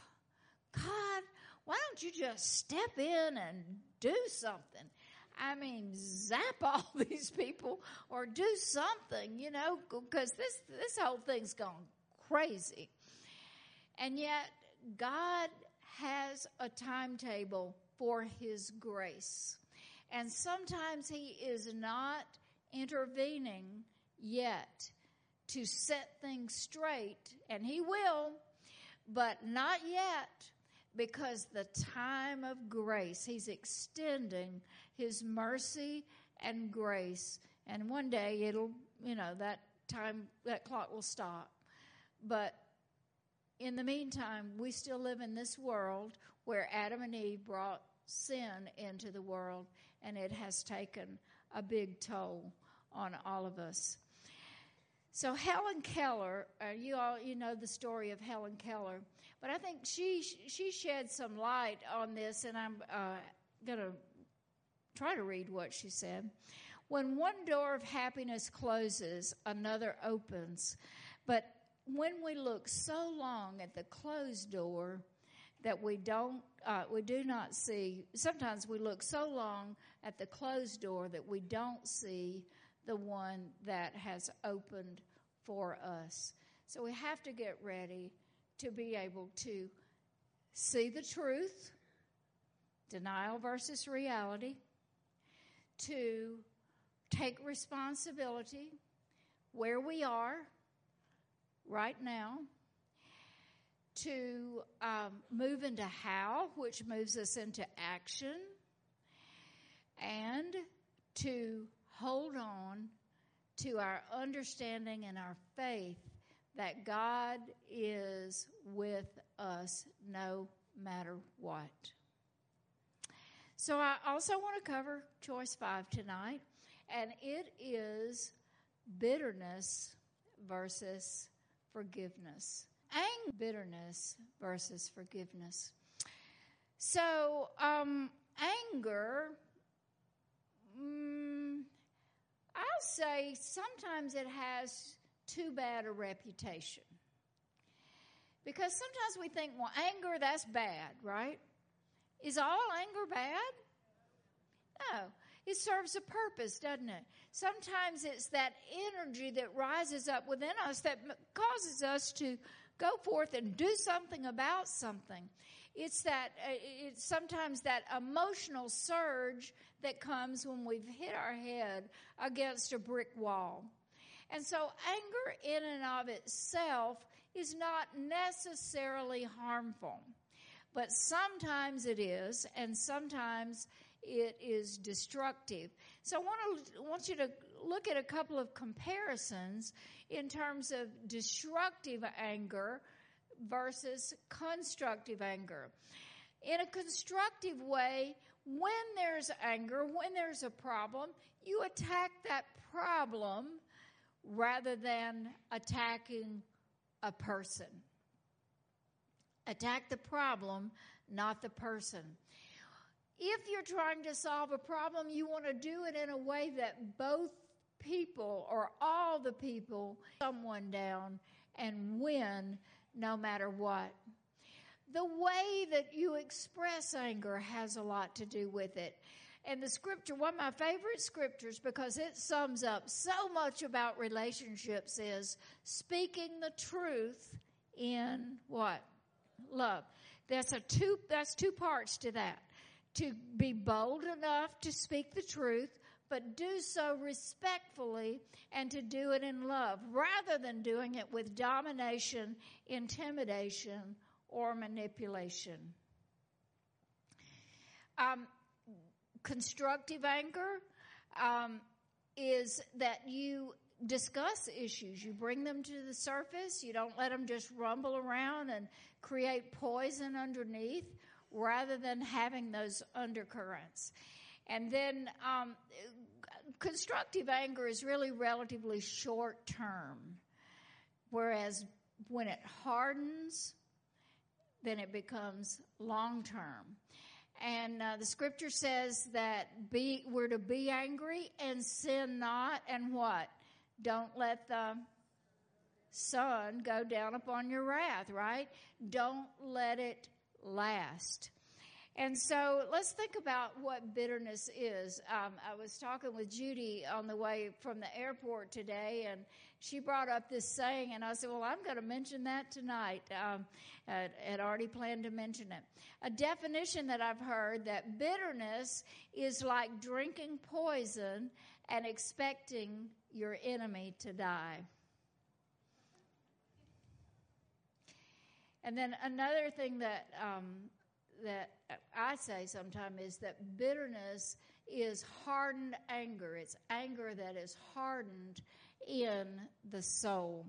God, why don't you just step in and do something? I mean, zap all these people or do something, you know, because this whole thing's gone crazy. And yet, God has a timetable for His grace. And sometimes He is not intervening yet to set things straight, and He will, but not yet, because the time of grace, He's extending His mercy and grace. And one day that clock will stop. But in the meantime, we still live in this world where Adam and Eve brought sin into the world, and it has taken a big toll on all of us. So Helen Keller, you know the story of Helen Keller, but I think she shed some light on this, and I'm going to try to read what she said. When one door of happiness closes, another opens. But when we look so long at the closed door that we do not see, sometimes we look so long at the closed door that we don't see the one that has opened for us. So we have to get ready to be able to see the truth, denial versus reality, to take responsibility where we are right now, to move into how, which moves us into action, and to hold on to our understanding and our faith that God is with us no matter what. So I also want to cover choice 5 tonight, and it is bitterness versus forgiveness. Bitterness versus forgiveness. So, anger, I'll say sometimes it has too bad a reputation. Because sometimes we think, well, anger, that's bad, right? Is all anger bad? No. It serves a purpose, doesn't it? Sometimes it's that energy that rises up within us that causes us to go forth and do something about something. It's sometimes that emotional surge that comes when we've hit our head against a brick wall. And so anger in and of itself is not necessarily harmful, but sometimes it is, and sometimes it is destructive. So I want you to look at a couple of comparisons in terms of destructive anger versus constructive anger. In a constructive way, when there's anger, when there's a problem, you attack that problem rather than attacking a person. Attack the problem, not the person. If you're trying to solve a problem, you want to do it in a way that both people or all the people someone down and win no matter what. The way that you express anger has a lot to do with it. And the scripture, one of my favorite scriptures, because it sums up so much about relationships, is speaking the truth in what? Love. That's two parts to that. To be bold enough to speak the truth, but do so respectfully and to do it in love, rather than doing it with domination, intimidation, or manipulation. Constructive anger is that you discuss issues. You bring them to the surface. You don't let them just rumble around and create poison underneath, rather than having those undercurrents. And then constructive anger is really relatively short term, whereas when it hardens, then it becomes long term. And the scripture says that we're to be angry and sin not, and what? Don't let the sun go down upon your wrath, right? Don't let it last. And so let's think about what bitterness is. I was talking with Judy on the way from the airport today, and she brought up this saying, and I said, well, I'm going to mention that tonight. I had already planned to mention it. A definition that I've heard, that bitterness is like drinking poison and expecting your enemy to die. And then another thing that I say sometimes is that bitterness is hardened anger. It's anger that is hardened in the soul.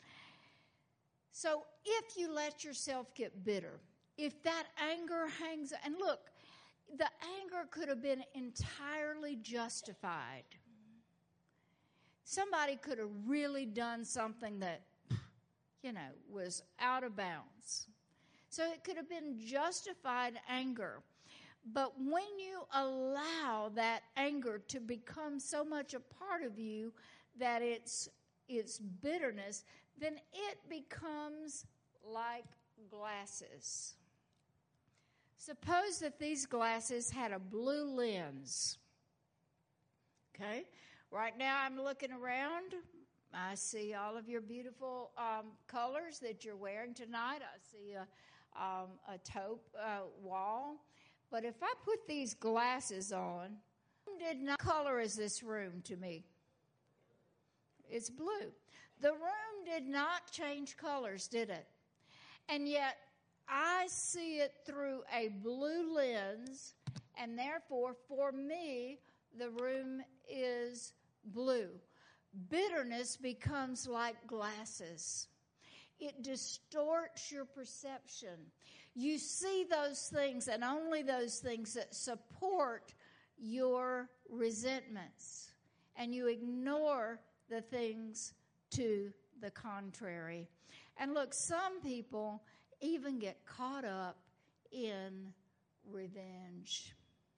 So if you let yourself get bitter, if that anger hangs, and look, the anger could have been entirely justified. Somebody could have really done something that, was out of bounds. So it could have been justified anger. But when you allow that anger to become so much a part of you that it's bitterness, then it becomes like glasses. Suppose that these glasses had a blue lens. Okay? Right now I'm looking around. I see all of your beautiful colors that you're wearing tonight. I see a taupe wall. But if I put these glasses on, what color is this room to me? It's blue. The room did not change colors, did it? And yet I see it through a blue lens, and therefore for me the room is blue. Bitterness becomes like glasses. It distorts your perception. You see those things, and only those things that support your resentments, and you ignore the things to the contrary. And look, some people even get caught up in revenge.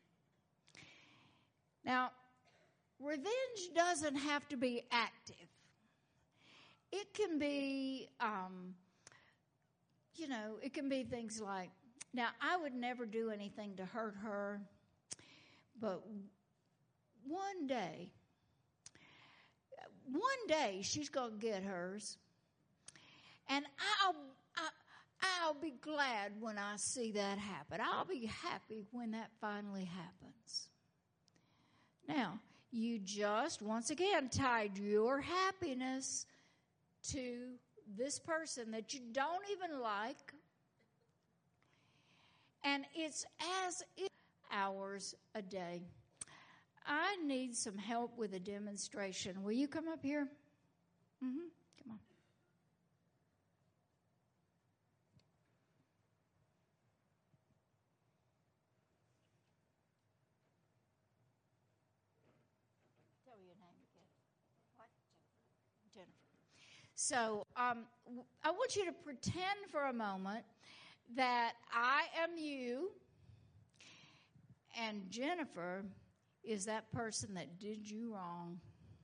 Now, revenge doesn't have to be active. It can be, it can be things like, now, I would never do anything to hurt her, but one day she's going to get hers, and I'll be glad when I see that happen. I'll be happy when that finally happens. Now, you just, once again, tied your happiness to this person that you don't even like, and it's as if hours a day. I need some help with a demonstration. Will you come up here? Come on. Tell me your name again. What? Jennifer. So I want you to pretend for a moment that I am you, and Jennifer is that person that did you wrong.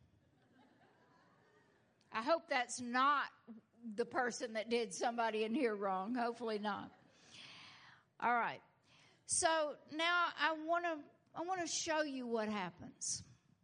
I hope that's not the person that did somebody in here wrong. Hopefully not. All right. So now I want to show you what happens.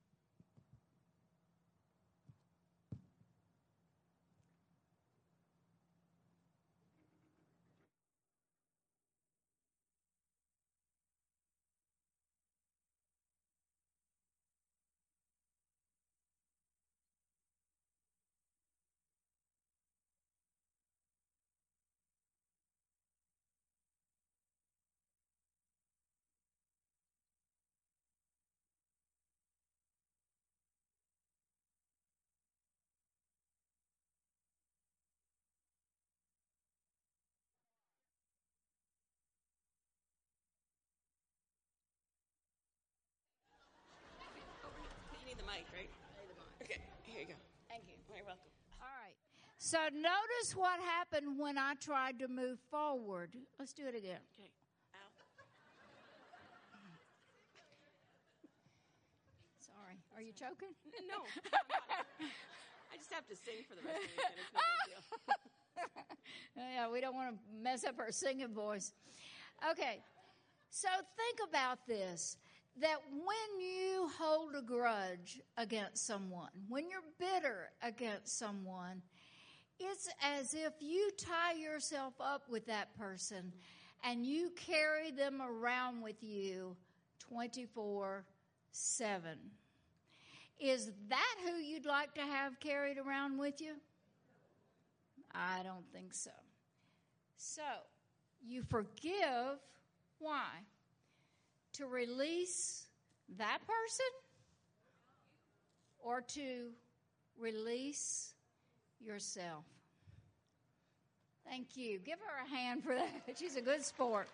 Mic, right? Okay, here you go. Thank you. You're welcome. All right. So notice what happened when I tried to move forward. Let's do it again. Okay. Ow. Sorry. Are you choking? No. I just have to sing for the rest of the weekend. It's no big deal. Yeah, we don't want to mess up our singing voice. Okay. So think about this. That when you hold a grudge against someone, when you're bitter against someone, it's as if you tie yourself up with that person and you carry them around with you 24/7. Is that who you'd like to have carried around with you? I don't think so. So, you forgive. Why? To release that person or to release yourself? Thank you. Give her a hand for that. She's a good sport.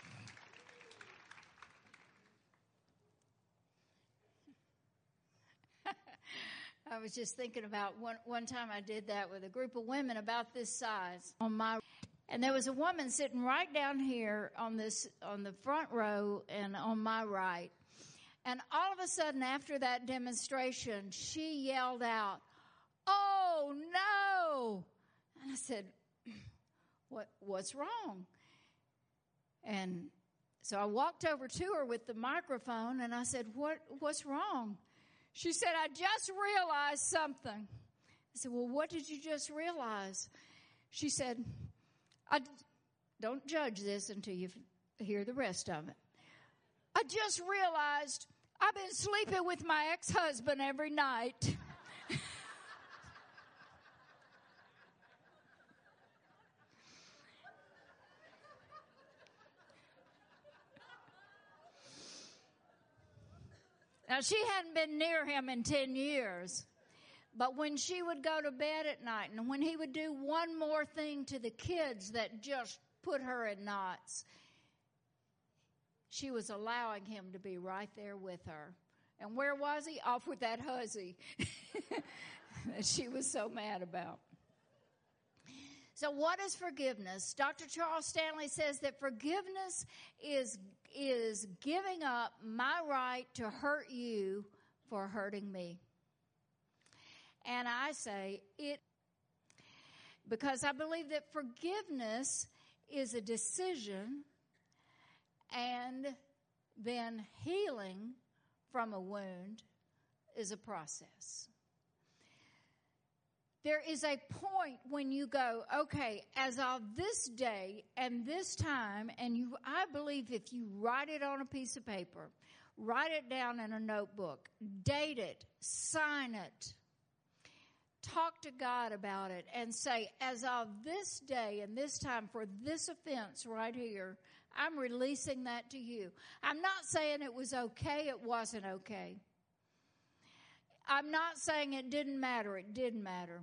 I was just thinking about one time I did that with a group of women about this size and there was a woman sitting right down here on the front row and on my right. And all of a sudden after that demonstration, she yelled out, "Oh no!" And I said, what's wrong? And so I walked over to her with the microphone and I said, what's wrong? She said, "I just realized something." I said, "Well, what did you just realize?" She said, don't judge this until you hear the rest of it. "I just realized I've been sleeping with my ex-husband every night." Now, she hadn't been near him in 10 years. But when she would go to bed at night and when he would do one more thing to the kids that just put her in knots, she was allowing him to be right there with her. And where was he? Off with that hussy that she was so mad about. So what is forgiveness? Dr. Charles Stanley says that forgiveness is is giving up my right to hurt you for hurting me. And I say it because I believe that forgiveness is a decision, and then healing from a wound is a process. There is a point when you go, okay, as of this day and this time, and I believe if you write it on a piece of paper, write it down in a notebook, date it, sign it, talk to God about it, and say, as of this day and this time for this offense right here, I'm releasing that to you. I'm not saying it was okay, it wasn't okay. I'm not saying it didn't matter, it did matter.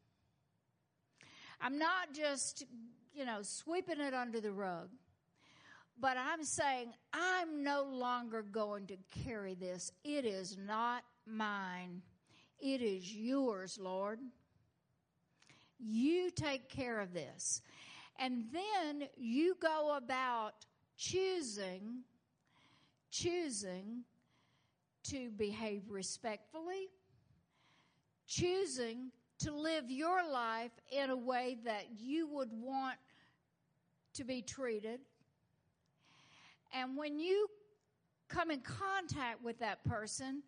I'm not just, sweeping it under the rug. But I'm saying I'm no longer going to carry this. It is not mine. It is yours, Lord. You take care of this. And then you go about choosing to behave respectfully, choosing to live your life in a way that you would want to be treated. And when you come in contact with that person,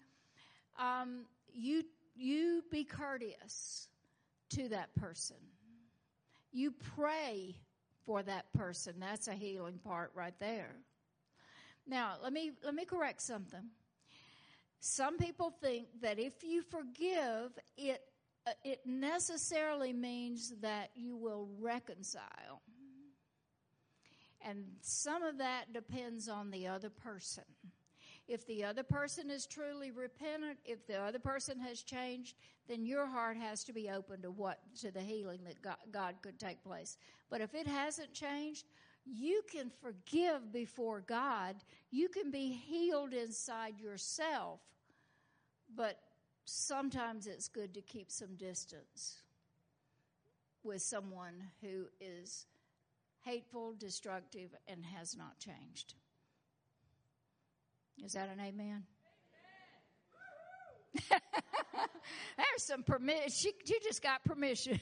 you be courteous to that person. You pray for that person. That's a healing part right there. Now, let me correct something. Some people think that if you forgive, it necessarily means that you will reconcile. And some of that depends on the other person. If the other person is truly repentant, if the other person has changed, then your heart has to be open to the healing that God could take place. But if it hasn't changed, you can forgive before God. You can be healed inside yourself. But sometimes it's good to keep some distance with someone who is hateful, destructive, and has not changed. Is that an amen? There's some permission. She just got permission.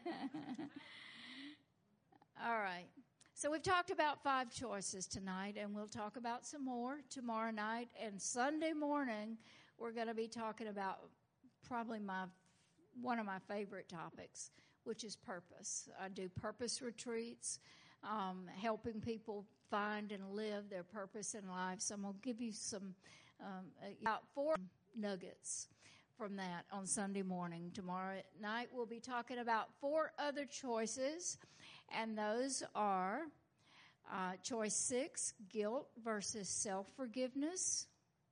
All right. So we've talked about 5 choices tonight, and we'll talk about some more tomorrow night. And Sunday morning, we're going to be talking about probably one of my favorite topics, which is purpose. I do purpose retreats, helping people find and live their purpose in life. So I'm going to give you about 4 nuggets from that on Sunday morning. Tomorrow night we'll be talking about 4 other choices, and those are choice 6, guilt versus self-forgiveness.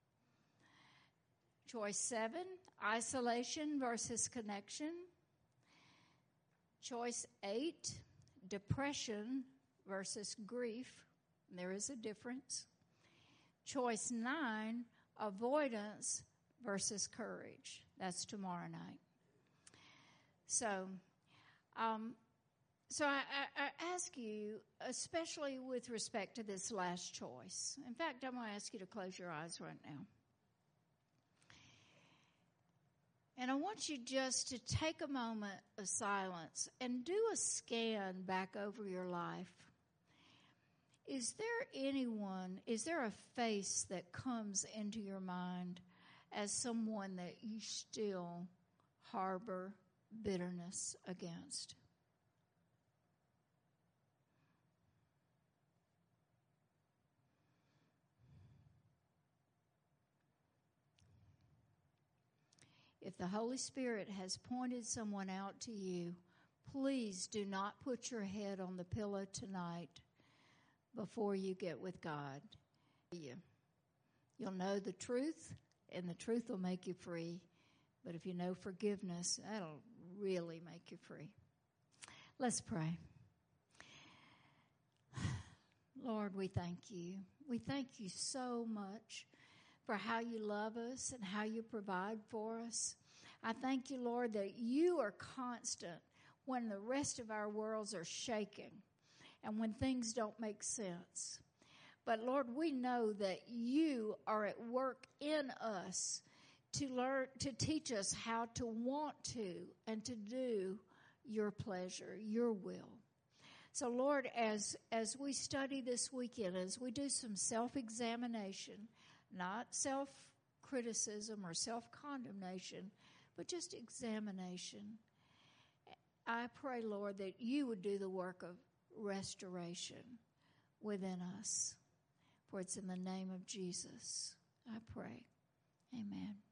Choice 7, isolation versus connection. Choice 8, depression versus grief. There is a difference. Choice 9, avoidance versus courage. That's tomorrow night. So I ask you, especially with respect to this last choice. In fact, I'm going to ask you to close your eyes right now. And I want you just to take a moment of silence and do a scan back over your life. Is there a face that comes into your mind as someone that you still harbor bitterness against? If the Holy Spirit has pointed someone out to you, please do not put your head on the pillow tonight before you get with God. You'll know the truth, and the truth will make you free. But if you know forgiveness, that'll really make you free. Let's pray. Lord, we thank you. We thank you so much for how you love us and how you provide for us. I thank you, Lord, that you are constant when the rest of our worlds are shaking and when things don't make sense. But Lord, we know that you are at work in us to teach us how to want to and to do your pleasure, your will. So Lord, as we study this weekend, as we do some self-examination, not self-criticism or self-condemnation, but just examination, I pray, Lord, that you would do the work of restoration within us. For it's in the name of Jesus I pray. Amen.